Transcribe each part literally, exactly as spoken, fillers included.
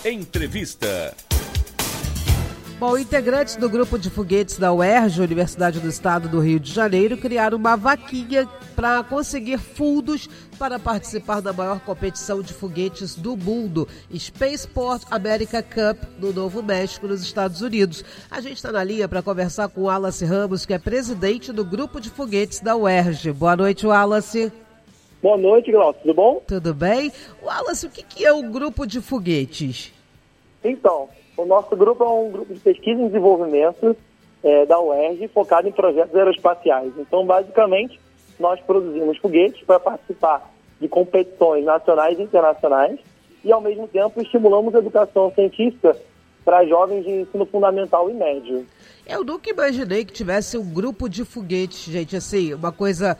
Entrevista. Bom, integrantes do grupo de foguetes da U E R J, Universidade do Estado do Rio de Janeiro, criaram uma vaquinha para conseguir fundos para participar da maior competição de foguetes do mundo, Spaceport America Cup, no Novo México, nos Estados Unidos. A gente está na linha para conversar com o Wallace Ramos, que é presidente do grupo de foguetes da U E R J. Boa noite, Wallace. Boa noite, Glaucio. Tudo bom? Tudo bem. Wallace, o que que é o grupo de foguetes? Então, o nosso grupo é um grupo de pesquisa e desenvolvimento é, da U E R J focado em projetos aeroespaciais. Então, basicamente, nós produzimos foguetes para participar de competições nacionais e internacionais e, ao mesmo tempo, estimulamos a educação científica para jovens de ensino fundamental e médio. Eu nunca imaginei que tivesse um grupo de foguetes, gente, assim, uma coisa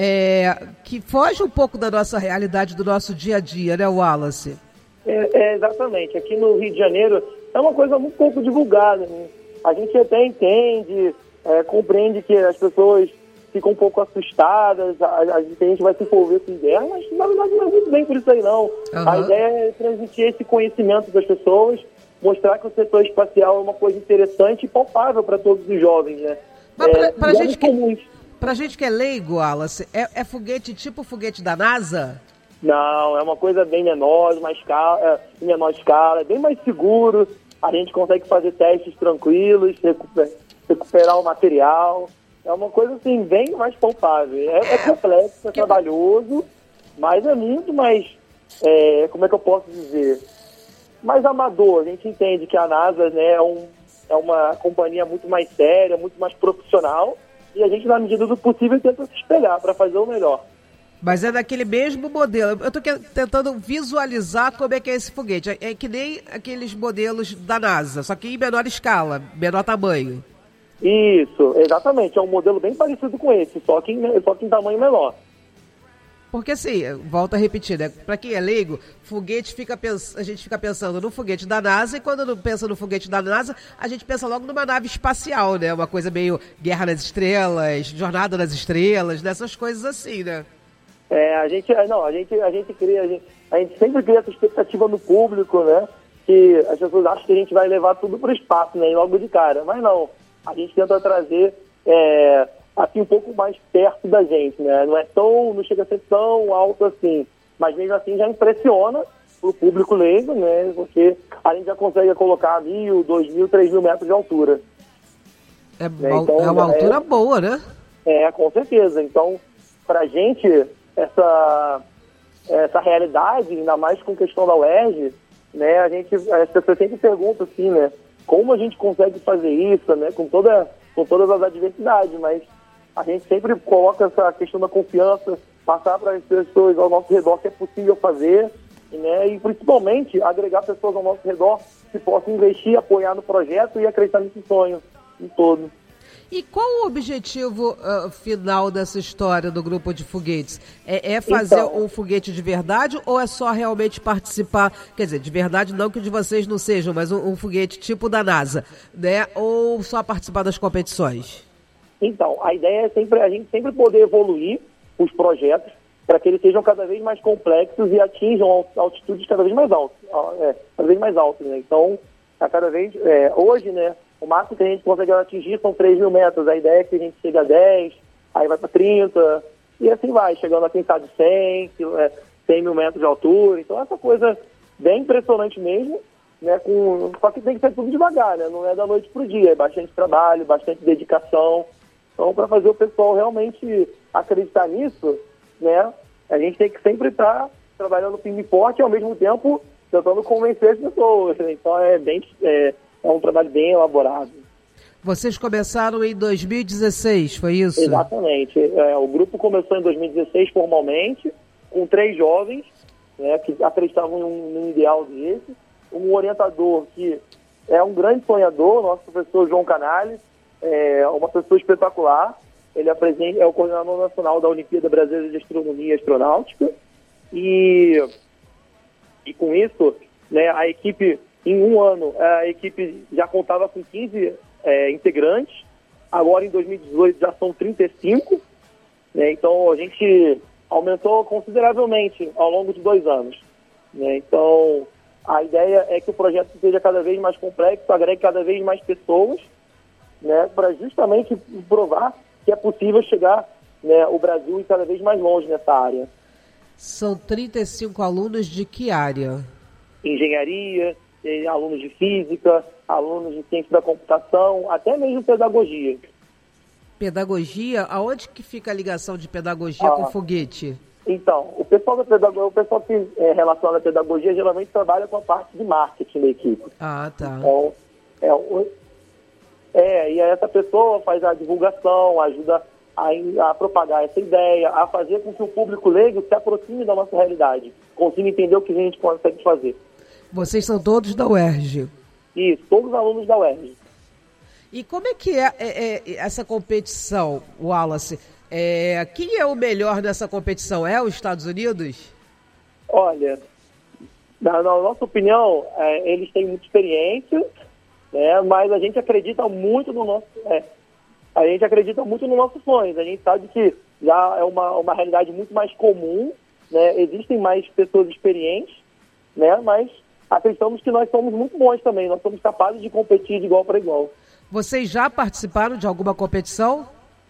é, que foge um pouco da nossa realidade, do nosso dia a dia, né, Wallace? É, é, exatamente. Aqui no Rio de Janeiro é uma coisa muito pouco divulgada, né? A gente até entende, é, compreende que as pessoas ficam um pouco assustadas, a, a gente vai se envolver com ideia, mas na verdade não é muito bem por isso aí não. Uhum. A ideia é transmitir esse conhecimento das pessoas, mostrar que o setor espacial é uma coisa interessante e palpável para todos os jovens, né? Mas pra, é, pra, gente que, pra gente que é leigo, Wallace, é, é foguete tipo foguete da NASA? Não, é uma coisa bem menor, uma escala, em menor escala, é bem mais seguro, a gente consegue fazer testes tranquilos, recuperar, recuperar o material, é uma coisa assim, bem mais palpável. É, é complexo, é trabalhoso, mas é muito mais, é, como é que eu posso dizer, mais amador. A gente entende que a NASA, né, é, um, é uma companhia muito mais séria, muito mais profissional, e a gente, na medida do possível, tenta se espelhar para fazer o melhor. Mas é daquele mesmo modelo. Eu estou tentando visualizar como é que é esse foguete. É que nem aqueles modelos da NASA, só que em menor escala, menor tamanho. Isso, exatamente. É um modelo bem parecido com esse, só que em, só que em tamanho menor. Porque assim, volto a repetir, né? Para quem é leigo, foguete fica pens... a gente fica pensando no foguete da NASA, e quando não pensa no foguete da NASA, a gente pensa logo numa nave espacial, né? Uma coisa meio Guerra nas Estrelas, Jornada nas Estrelas, dessas coisas assim, né? É, a gente, não, a gente, a gente cria, a gente, a gente sempre cria essa expectativa no público, né? Que as pessoas acham que a gente vai levar tudo para o espaço, né? Logo de cara, mas não. A gente tenta trazer, é, assim, um pouco mais perto da gente, né? Não é tão, não chega a ser tão alto assim, mas mesmo assim já impressiona o público leigo, né? Porque a gente já consegue colocar mil, dois mil, três mil metros de altura. É, né? Então, é uma altura é, boa, né? É, com certeza. Então, pra gente, essa, essa realidade, ainda mais com questão da U E R J, né, a gente, as pessoas sempre perguntam assim, né, como a gente consegue fazer isso, né, com, toda, com todas as adversidades, mas a gente sempre coloca essa questão da confiança, passar para as pessoas ao nosso redor que é possível fazer, né, e principalmente agregar pessoas ao nosso redor que possam investir, apoiar no projeto e acreditar nesse sonho em todo. E qual o objetivo uh, final dessa história do grupo de foguetes? É, é fazer então, um foguete de verdade ou é só realmente participar? Quer dizer, de verdade não que o de vocês não sejam, mas um, um foguete tipo da NASA, né? Ou só participar das competições? Então, a ideia é sempre a gente sempre poder evoluir os projetos para que eles sejam cada vez mais complexos e atinjam altitudes cada vez mais altas, é, cada vez mais altas, né? Então, a cada vez, é, hoje, né? O máximo que a gente consegue atingir são três mil metros. A ideia é que a gente chegue a dez, aí vai para trinta, e assim vai, chegando a quem sabe cem, cem mil metros de altura. Então, essa coisa bem impressionante mesmo, né? Com... Só que tem que ser tudo devagar, né? Não é da noite para o dia, é bastante trabalho, bastante dedicação. Então, para fazer o pessoal realmente acreditar nisso, né? A gente tem que sempre estar trabalhando firme e forte e, ao mesmo tempo, tentando convencer as pessoas. Né? Então, é bem... É... É um trabalho bem elaborado. Vocês começaram em dois mil e dezesseis, foi isso? Exatamente. É, o grupo começou em dois mil e dezesseis formalmente, com três jovens, né, que acreditavam num, num ideal desse. Um orientador que é um grande sonhador, nosso professor João Canales, é uma pessoa espetacular. Ele é o coordenador nacional da Olimpíada Brasileira de Astronomia e Astronáutica. E, e com isso, né, a equipe... Em um ano, a equipe já contava com quinze é, integrantes. Agora, em dois mil e dezoito, já são trinta e cinco. Né? Então, a gente aumentou consideravelmente ao longo de dois anos. Né? Então, A ideia é que o projeto seja cada vez mais complexo, agregue cada vez mais pessoas, né, para justamente provar que é possível chegar, né, o Brasil ir cada vez mais longe nessa área. São trinta e cinco alunos de que área? Engenharia, alunos de física, alunos de ciência da computação, até mesmo pedagogia. Pedagogia? Aonde que fica a ligação de pedagogia ah, com foguete? Então, o pessoal da pedagogia, o pessoal que é relacionado à pedagogia geralmente trabalha com a parte de marketing da equipe. Ah, tá. Então, é, é, e essa pessoa faz a divulgação, ajuda a, a propagar essa ideia, a fazer com que o público leigo se aproxime da nossa realidade, consiga entender o que a gente consegue fazer. Vocês são todos da U E R J? Isso, todos os alunos da U E R J. E como é que é, é, é essa competição, Wallace? É, quem é o melhor nessa competição? É os Estados Unidos? Olha, na, na nossa opinião, é, eles têm muita experiência, né, mas a gente acredita muito no nosso... É, a gente acredita muito no nosso sonho. A gente sabe que já é uma, uma realidade muito mais comum, né, existem mais pessoas experientes, né, mas acreditamos que nós somos muito bons também, nós somos capazes de competir de igual para igual. Vocês já participaram de alguma competição?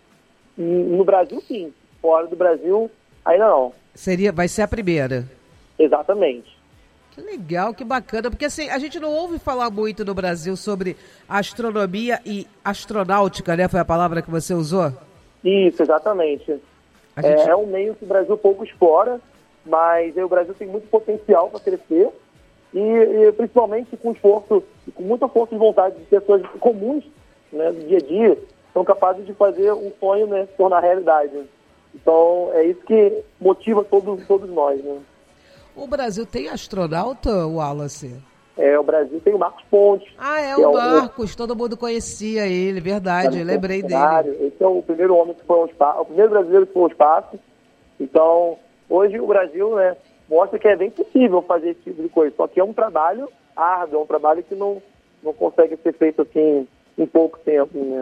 No Brasil, sim. Fora do Brasil, ainda não. Seria, vai ser a primeira? Exatamente. Que legal, que bacana, porque assim, a gente não ouve falar muito no Brasil sobre astronomia e astronáutica, né? Foi a palavra que você usou? Isso, exatamente. Gente... É, é um meio que o Brasil pouco explora, mas o Brasil tem muito potencial para crescer e, e principalmente com esforço, com muita força de vontade de pessoas comuns, né, do dia a dia, são capazes de fazer um sonho, né, se tornar realidade. Então, é isso que motiva todos, todos nós, né? O Brasil tem astronauta, Wallace? É, o Brasil tem o Marcos Pontes. Ah, é o Marcos, é o... todo mundo conhecia ele, verdade, eu lembrei dele. Esse é o primeiro homem que foi ao espaço, o primeiro brasileiro que foi ao espaço. Então, hoje o Brasil, né, mostra que é bem possível fazer esse tipo de coisa, só que é um trabalho árduo, é um trabalho que não, não consegue ser feito assim em pouco tempo, né?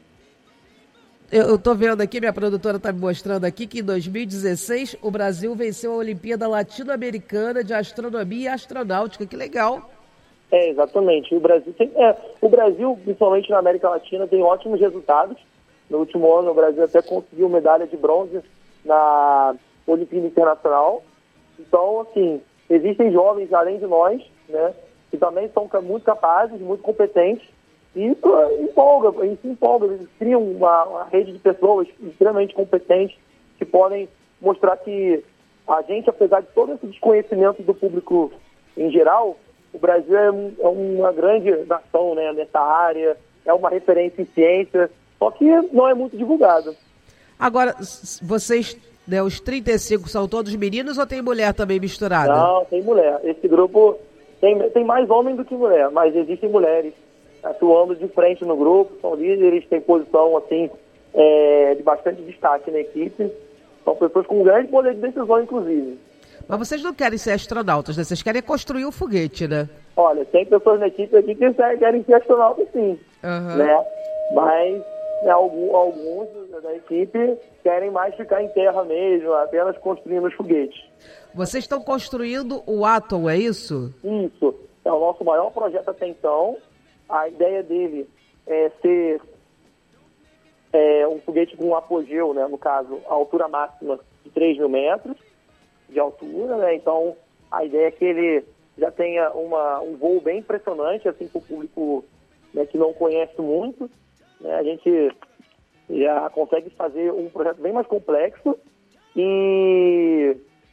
Eu estou vendo aqui, minha produtora está me mostrando aqui que em dois mil e dezesseis o Brasil venceu a Olimpíada Latino-Americana de Astronomia e Astronáutica. Que legal! É, exatamente. O Brasil, tem, é, o Brasil, principalmente na América Latina, tem ótimos resultados. No último ano, o Brasil até conseguiu medalha de bronze na Olimpíada Internacional. Então, assim, existem jovens, além de nós, né, que também são muito capazes, muito competentes. E isso empolga, isso empolga, eles criam uma, uma rede de pessoas extremamente competentes que podem mostrar que a gente, apesar de todo esse desconhecimento do público em geral, o Brasil é, um, é uma grande nação, né, nessa área, é uma referência em ciência, só que não é muito divulgado. Agora, vocês, né, os trinta e cinco são todos meninos ou tem mulher também misturada? Não, tem mulher. Esse grupo tem, tem mais homem do que mulher, mas existem mulheres atuando de frente no grupo, são líderes, têm posição assim, é, de bastante destaque na equipe, são pessoas com grande poder de decisão, inclusive. Mas vocês não querem ser astronautas, né? Vocês querem construir um foguete, né? Olha, tem pessoas na equipe aqui que querem ser astronautas, sim, uhum. né? Mas né, alguns, alguns da equipe querem mais ficar em terra mesmo, apenas construindo os foguetes. Vocês estão construindo o Atom, é isso? Isso, é o nosso maior projeto até então. A ideia dele é ser é, um foguete com um apogeu, né, no caso, a altura máxima de três mil metros de altura, né? Então, a ideia é que ele já tenha uma, um voo bem impressionante, assim, para o público, né, que não conhece muito. Né? A gente já consegue fazer um projeto bem mais complexo e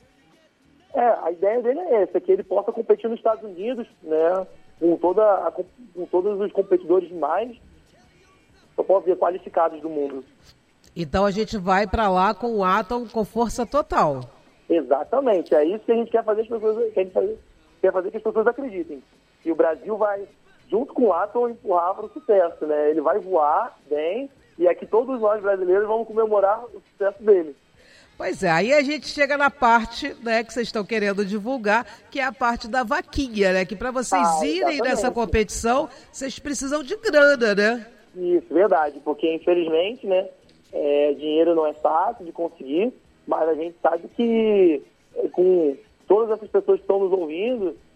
é, a ideia dele é essa, que ele possa competir nos Estados Unidos, né? Com, toda a, com todos os competidores mais, eu posso dizer, qualificados do mundo. Então a gente vai para lá com o Atom com força total. Exatamente, é isso que a gente quer fazer, as pessoas, que a gente fazer, quer fazer que as pessoas acreditem. E o Brasil vai, junto com o Atom, empurrar para o sucesso, né? Ele vai voar bem e aqui todos nós brasileiros vamos comemorar o sucesso dele. Pois é, aí a gente chega na parte, né, que vocês estão querendo divulgar, que é a parte da vaquinha, né? Que para vocês ah, irem nessa competição, vocês precisam de grana, né? Isso, verdade, porque infelizmente, né, é, dinheiro não é fácil de conseguir, mas a gente sabe que com todas essas pessoas que estão nos ouvindo, é,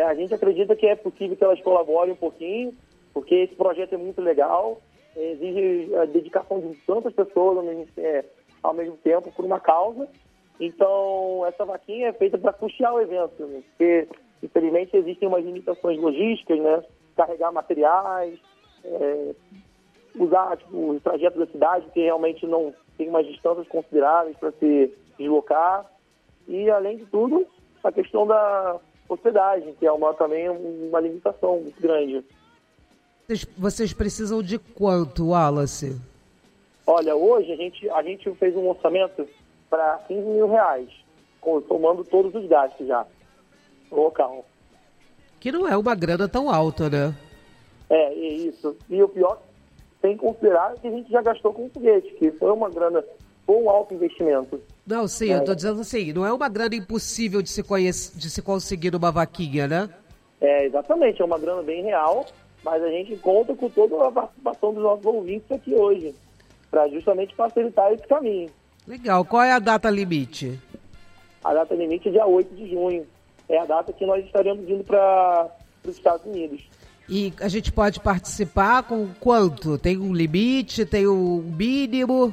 a gente acredita que é possível que elas colaborem um pouquinho, porque esse projeto é muito legal, é, exige a dedicação de tantas pessoas ao mesmo, é, ao mesmo tempo por uma causa. Então, essa vaquinha é feita para custear o evento, né? Porque, infelizmente, existem umas limitações logísticas, né? Carregar materiais, é, usar tipo, os trajetos da cidade, que realmente não tem umas distâncias consideráveis para se deslocar. E, além de tudo, a questão da hospedagem, que é uma, também uma limitação muito grande. Vocês, vocês precisam de quanto, Wallace? Olha, hoje a gente, a gente fez um orçamento para quinze mil reais, tomando todos os gastos já no local. Que não é uma grana tão alta, né? É, é isso. E o pior, sem considerar que a gente já gastou com o foguete, que foi uma grana, foi um alto investimento. Não, sim, é. Eu tô dizendo assim, não é uma grana impossível de se, conhece, de se conseguir numa vaquinha, né? É, exatamente, é uma grana bem real, mas a gente conta com toda a participação dos nossos ouvintes aqui hoje, para justamente facilitar esse caminho. Legal. Qual é a data limite? A data limite é dia oito de junho. É a data que nós estaremos indo para os Estados Unidos. E a gente pode participar com quanto? Tem um limite? Tem um mínimo?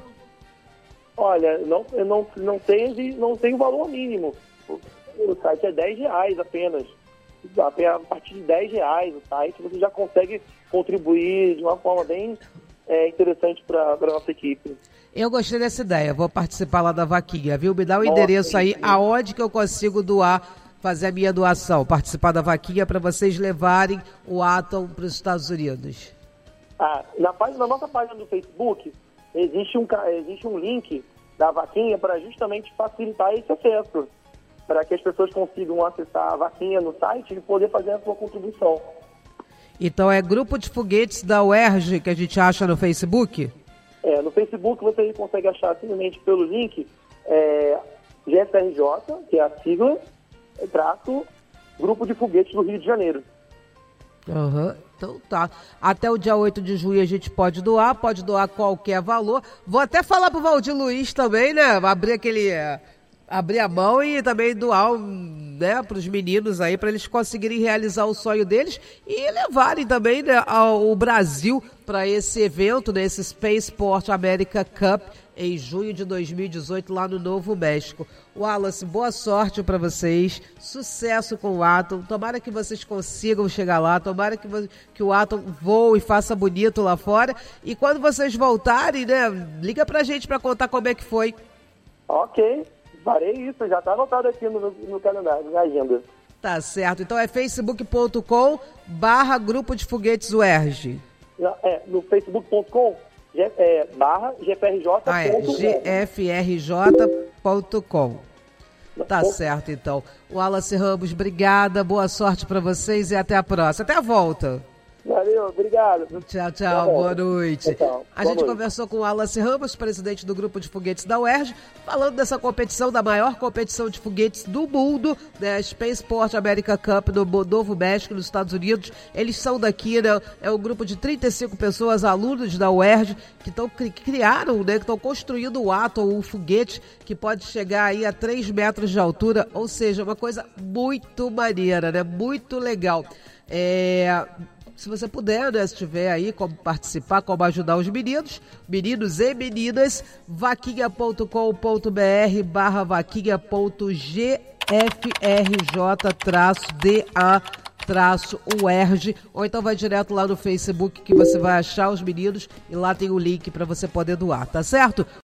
Olha, não, não, não, tem, não tem o valor mínimo. O, o site é dez reais apenas. A partir de dez reais o site, você já consegue contribuir de uma forma bem é, interessante para a nossa equipe. Eu gostei dessa ideia, vou participar lá da vaquinha, viu? Me dá o Nossa, endereço aí, aonde que eu consigo doar, fazer a minha doação, participar da vaquinha para vocês levarem o Atom para os Estados Unidos. Ah, na, página, na nossa página do Facebook, existe um, existe um link da vaquinha para justamente facilitar esse acesso, para que as pessoas consigam acessar a vaquinha no site e poder fazer a sua contribuição. Então é Grupo de Foguetes da U E R J que a gente acha no Facebook? É, no Facebook você consegue achar simplesmente pelo link é, G F R J, que é a sigla, é, traço, Grupo de Foguetes do Rio de Janeiro. Uhum. Então tá. Até o dia oito de junho a gente pode doar, pode doar qualquer valor. Vou até falar pro Valdir Luiz também, né? Abrir aquele... É, abrir a mão e também doar, né, para os meninos aí, para eles conseguirem realizar o sonho deles e levarem também, né, ao, o Brasil para esse evento, né, esse Spaceport America Cup em junho de dois mil e dezoito lá no Novo México. Wallace, boa sorte para vocês, sucesso com o Atom, tomara que vocês consigam chegar lá, tomara que, que o Atom voe e faça bonito lá fora, e quando vocês voltarem, né, liga pra gente para contar como é que foi. Ok. Farei isso, já está anotado aqui no, no calendário, na agenda. Tá certo. Então é facebook ponto com barra Grupo de Foguetes U E R J. É, no facebook ponto com é, barra G F R J. Ah, é, G F R J ponto com. Tá certo, então. Wallace Ramos, obrigada, boa sorte para vocês e até a próxima. Até a volta. Valeu, obrigado. Tchau, tchau, boa noite. Tchau, a boa gente noite. Conversou com o Wallace Ramos, presidente do Grupo de Foguetes da U E R J, falando dessa competição, da maior competição de foguetes do mundo, né, Spaceport America Cup no Novo México, nos Estados Unidos. Eles são daqui, né, é um grupo de trinta e cinco pessoas, alunos da U E R J, que, tão, que criaram, né, que estão construindo o Atom, um foguete que pode chegar aí a três metros de altura, ou seja, uma coisa muito maneira, né, muito legal. É... Se você puder, né, se tiver aí como participar, como ajudar os meninos, meninos e meninas, vaquinha ponto com ponto br barra vaquinha ponto g f r j traço d a traço U E R J, ou então vai direto lá no Facebook que você vai achar os meninos e lá tem o link para você poder doar, tá certo?